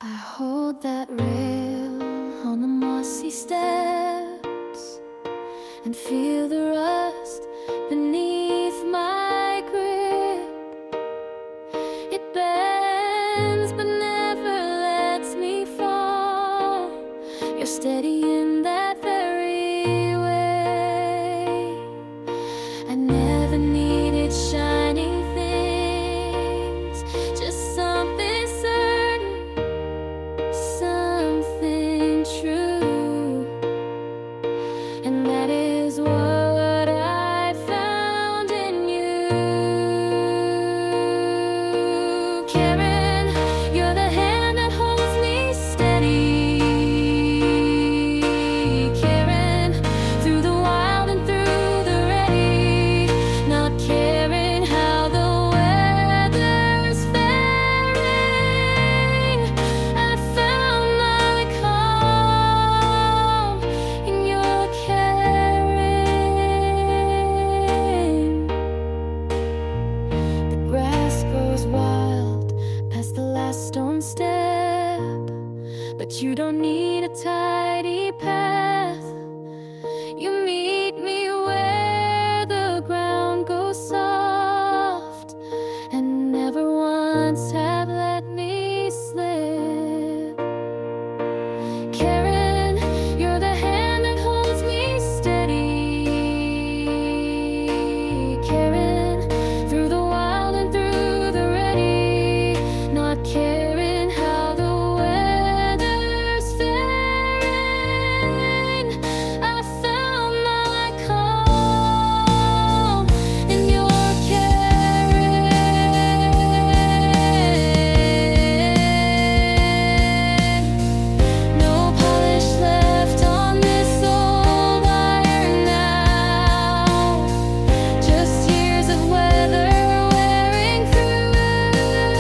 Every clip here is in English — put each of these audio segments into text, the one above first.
I hold that rail on the mossy steps and feel the rust beneath my grip. It bends but never lets me fall. You're steady in that very way. I never needed shining things, just something certain, something true. And that is what I found in you. Karen, you're the hand that holds me steady. Karen, through the wild and through the ready, not caring how the weather's faring. I found my calm in your caring. The grass grows wild past the last stone step, but you don't need a tidy path. You meet me where the ground goes soft, and never once have let me slip. Karen, you're the hand that holds me steady. Karen, through the wild and through the ready, not caring how the weather's faring. I found my calm in your caring. No polish left on this old iron now, just years of weather wearing through.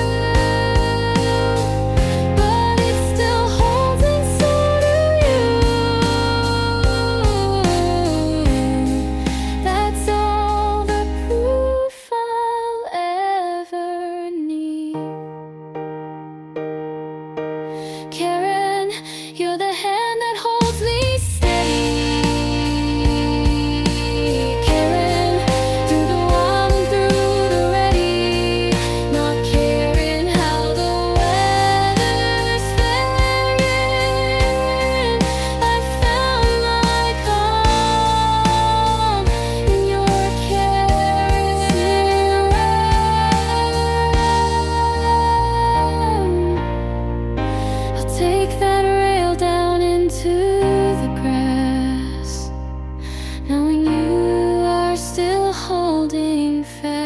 But it still holds, and so do you. That's all the proof I'll ever need. Karen, you're the hand that holds me steady. Karen, through the wild and through the ready, not caring how the weather's faring. I found my calm in your caring. I'll take that rail down into the grass, knowing you are still holding fast.